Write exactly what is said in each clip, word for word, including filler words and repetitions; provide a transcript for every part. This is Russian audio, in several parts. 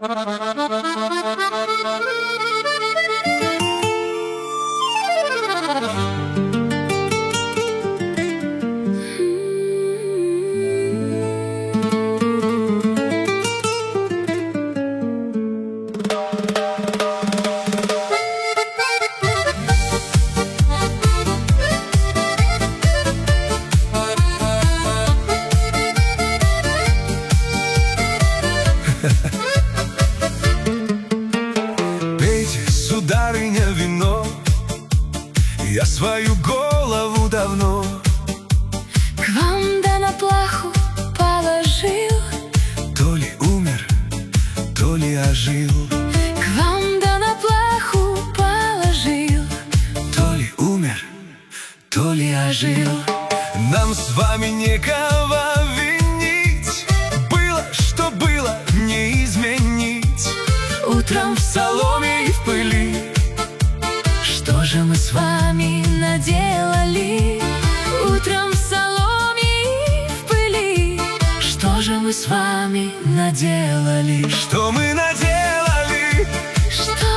Пейте, сударыня, вино, я свою голову давно к вам да на плаху положил. то ли умер, то ли ожил. К вам да на плаху положил. То ли умер, то ли ожил. Нам с вами некого винить, было, что было, не изменить. Утром в Соломе и в пыли, что же мы с вами наделали? Утром в соломе и в пыли, что же мы с вами наделали? что мы наделали, Что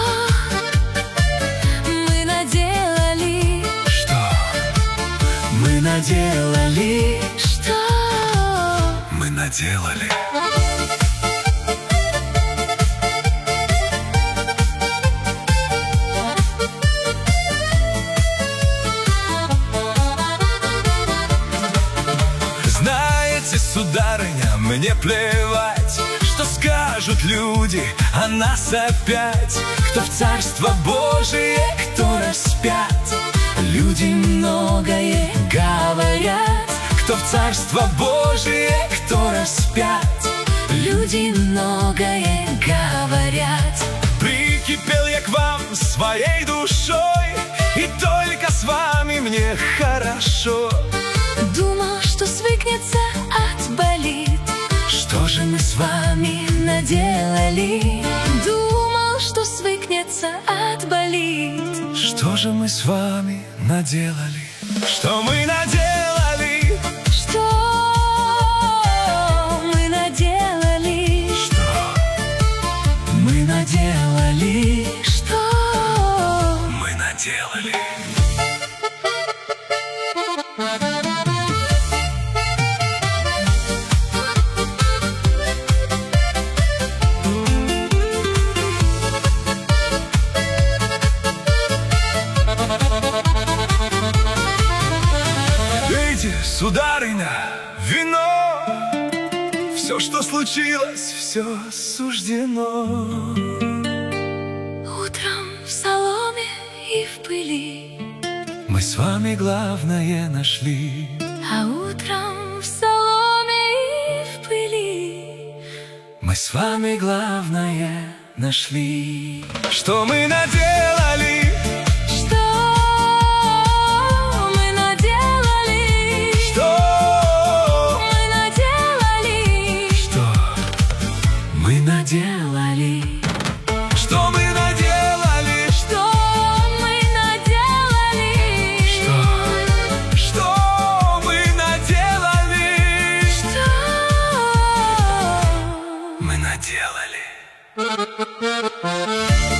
мы наделали? что мы наделали, Что мы наделали. Знаете, сударыня, мне плевать, что скажут люди о нас опять. Кто в Царство Божие, кто распят. Люди многое говорят. Кто в Царство Божие, кто распят. люди многое говорят. Прикипел я к вам своей душой, и только с вами мне хорошо. Думал, что свыкнется, отболит. Что же мы с вами наделали? Думал, что свыкнется, отболит. Что же мы с вами наделали? Что мы наделали? Что мы наделали? Что мы наделали? Что мы наделали? Сударыня, вино, все, что случилось, все суждено. Утром в соломе и в пыли Мы с вами главное нашли. А утром в соломе и в пыли Мы с вами главное нашли. Что мы наделали? Наделали. Что мы наделали? Что мы наделали? Что? Что мы наделали? Что мы наделали?